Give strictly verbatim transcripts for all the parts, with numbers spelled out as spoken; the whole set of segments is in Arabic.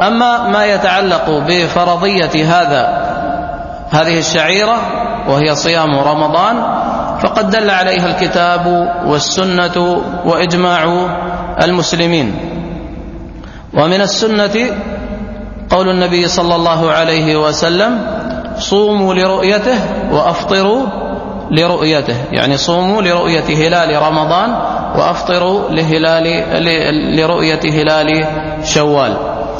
أما ما يتعلق بفرضية هذا هذه الشعيرة وهي صيام رمضان فقد دل عليها الكتاب والسنة وإجماع المسلمين. ومن السنة قول النبي صلى الله عليه وسلم: صوموا لرؤيته وأفطروا لرؤيته، يعني صوموا لرؤية هلال رمضان وأفطروا لهلال لرؤية هلال شوال.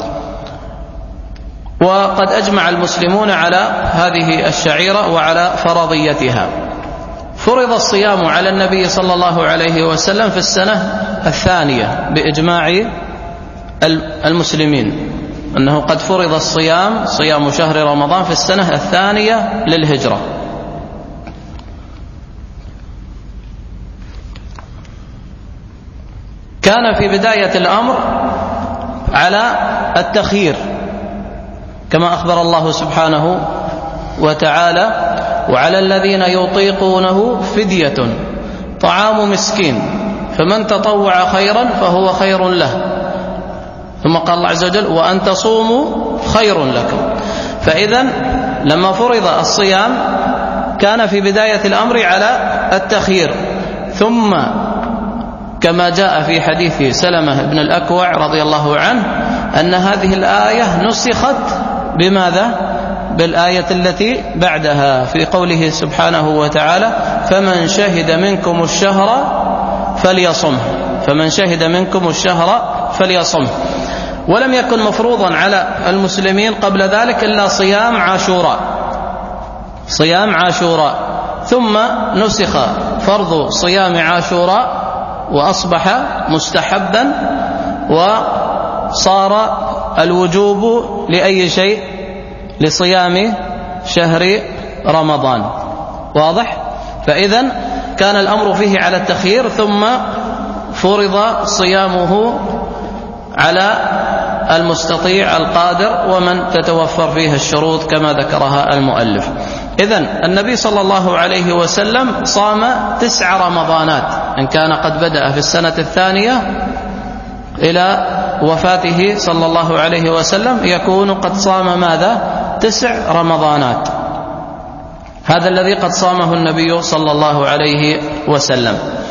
وقد أجمع المسلمون على هذه الشعيرة وعلى فرضيتها. فرض الصيام على النبي صلى الله عليه وسلم في السنة الثانية بإجماع المسلمين، أنه قد فرض الصيام صيام شهر رمضان في السنة الثانية للهجرة. كان في بداية الأمر على التخيير كما أخبر الله سبحانه وتعالى: وعلى الذين يطيقونه فدية طعام مسكين فمن تطوع خيرا فهو خير له. ثم قال الله عز وجل: وأن تصوموا خير لكم. فإذا لما فرض الصيام كان في بداية الأمر على التخيير، ثم كما جاء في حديث سلمة بن الأكوع رضي الله عنه أن هذه الآية نسخت بماذا؟ بالآية التي بعدها في قوله سبحانه وتعالى: فمن شهد منكم الشهر فليصمه فمن شهد منكم الشهر فليصمه. ولم يكن مفروضا على المسلمين قبل ذلك إلا صيام عاشوراء صيام عاشوراء ثم نسخ فرض صيام عاشوراء وأصبح مستحبا، وصار الوجوب لأي شيء؟ لصيام شهر رمضان. واضح؟ فإذا كان الأمر فيه على التخيير، ثم فرض صيامه على المستطيع القادر ومن تتوفر فيه الشروط كما ذكرها المؤلف. إذن النبي صلى الله عليه وسلم صام تسع رمضانات، إن كان قد بدأ في السنة الثانية إلى وفاته صلى الله عليه وسلم يكون قد صام ماذا؟ تسع رمضانات. هذا الذي قد صامه النبي صلى الله عليه وسلم.